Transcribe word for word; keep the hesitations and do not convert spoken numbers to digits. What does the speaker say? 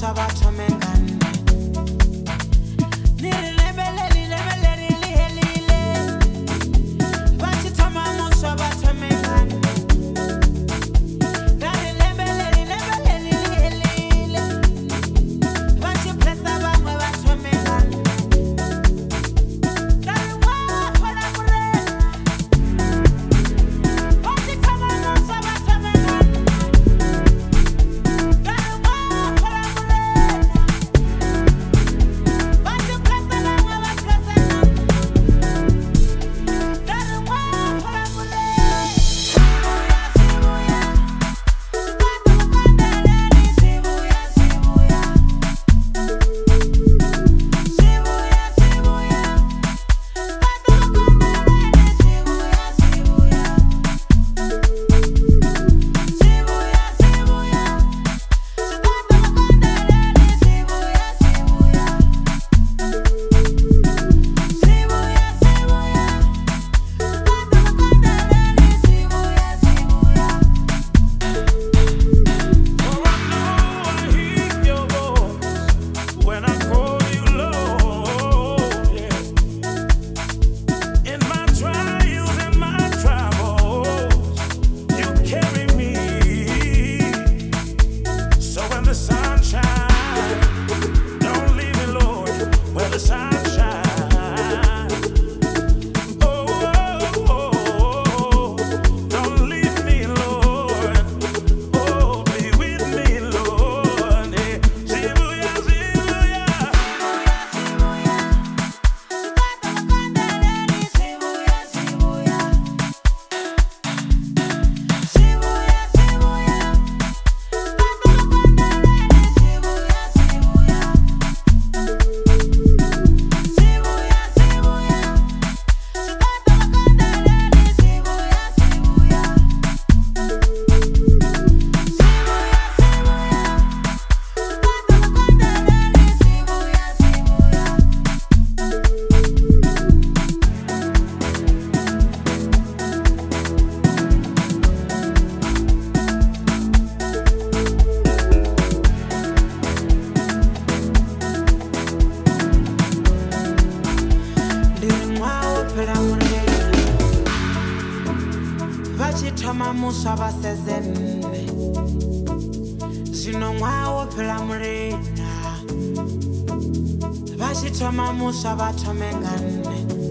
muswa ba thome nga nne ni re lebelele lebelele le helile ba tshi thoma muswa ba thome nga nne ra re lebelele lebelele le helile ba tshi pressa bangwe ba thome nga nne ra re wa phora morena ba tshi thoma muswa ba thome nga nne ra re wa phora morena ba tshi pressa bangwe ba pressa nga nne ra re wa phora morena sibuya sibuya sibuya sibuya When I call you Lord, yeah. In my trials and my troubles, you carry me. So when the sun shines, don't leave me, Lord, where the sun shines. Oh, oh, oh, don't leave me, Lord. Oh, be with me, Lord. Eh, Shibuya, Shibuya. Thoma muswa ba sezenne zwino ṅwaha phela mulena vha tshi thoma muswa ba thome nga nne